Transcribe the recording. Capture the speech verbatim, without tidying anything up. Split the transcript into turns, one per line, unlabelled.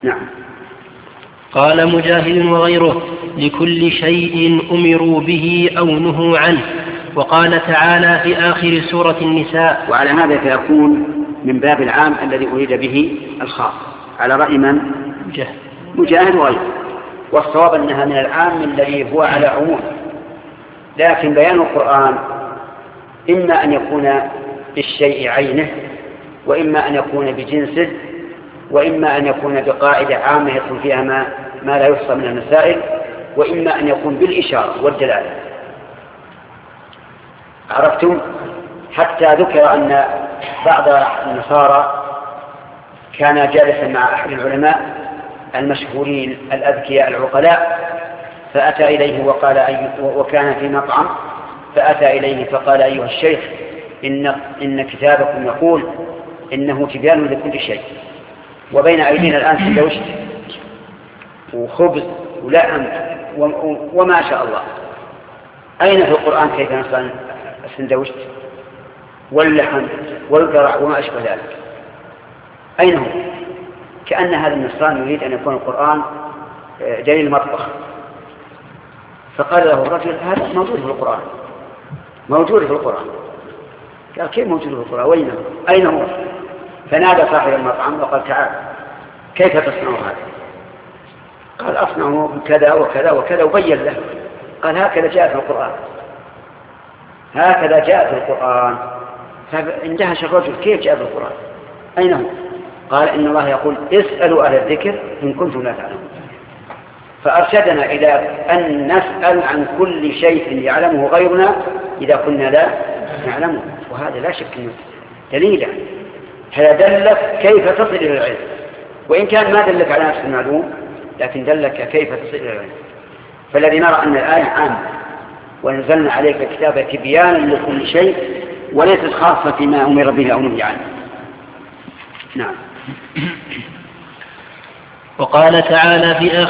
نعم.
قال مجاهد وغيره: لكل شيء أمروا به أو نهوا عنه. وقال تعالى في آخر سورة النساء:
وعلى هذا فيكون من باب العام الذي أريد به الخاص، على رأي من؟
مجاهد
مجاهد وغيره. والصواب أنها من العام الذي هو على عموم، لكن بيان القرآن إما أن يكون بالشيء عينه، وإما أن يكون بجنسه، وإما أن يكون بقاعدة عامة يدخل فيها ما, ما لا يحصى من المسائل، وإما أن يكون بالإشارة والدلالة. عرفتم؟ حتى ذكر أن بعض النصارى كان جالسا مع أحد العلماء المشهورين الأذكياء العقلاء، فأتى إليه وقال أي وكان في مطعم، فأتى إليه فقال: أيها الشيخ، إن, إن كتابكم يقول إنه تبيان لكل شيء، وبين أيدينا الآن سندوشت وخبز ولحم وما شاء الله، أين في القرآن كيف نصنع السندوشت واللحم والقرع وما أشبه ذلك؟ أين هو؟ كأن هذا النصراني يريد أن يكون القرآن دليل المطبخ. فقال له الرجل: هذا موجود في القرآن، موجود في القرآن. قال: كيف موجود في القرآن؟ وين هو؟ أين هو؟ فنادى صاحب المطعم وقال: تعال، كيف تصنع هذا؟ قال: أصنعه كذا وكذا وكذا، وبين له. قال: هكذا جاء في القرآن، هكذا جاء في القرآن. فاندهش الرجل: كيف جاء في القرآن؟ أين هو؟ قال: إن الله يقول: اسألوا أهل الذكر إن كنتم لا تعلمون. فأرشدنا إلى أن نسأل عن كل شيء يعلمه غيرنا إذا كنا لا نعلمه، وهذا لا شك منه دليلا. هذا دلك كيف تصل إلى العلم، وإن كان ما دلك على نفس المعلوم، لكن دلك كيف تصل إلى العلم. فالذي نرى أن الآية عامة، ونزلنا عليك كتابة تبيانا لكل شيء، وليست خاصة فيما أمر به أو نهي عنه. نعم.
وقال تعالى في آخر